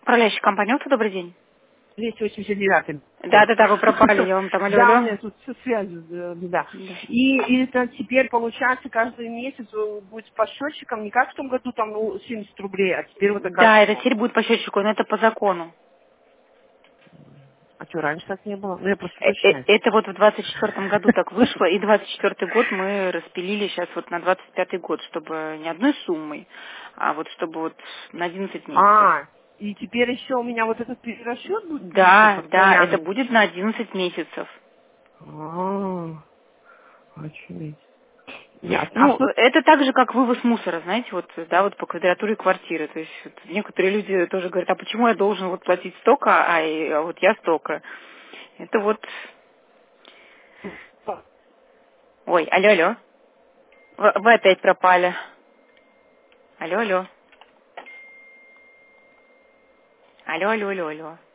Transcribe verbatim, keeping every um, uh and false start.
Управляющая компания, «Опта», добрый день. двести восемьдесят девятый. Да, да, да, вы пропали, я вам там алло, Да, у алло. меня тут все связи, э, беда. Да. И, и это теперь получается каждый месяц э, будет по счетчикам, не как в том году там ну, семьдесят рублей, а теперь вот Да, это оказывается. теперь будет по счетчику, но это по закону. А что, раньше так не было? Ну я просто Э, э, уточняю. Это вот в двадцать четвёртом году так вышло, и двадцать четвёртый год мы распилили сейчас вот на двадцать пятый год, чтобы не одной суммой, а вот чтобы вот на одиннадцать месяцев. А, и теперь еще у меня вот этот перерасчет будет плюсом Да, да, это постоянный. будет на одиннадцать месяцев. А, очередь. Ясно. А Ну, что? это так же, как вывоз мусора, знаете, вот, да, вот по квадратуре квартиры. То есть вот некоторые люди тоже говорят, а почему я должен вот платить столько, а, и- а вот я столько? Это вот... Ой, алло, алло. Вы, вы опять пропали. Алло, алло. Алло, алло, алло, алло.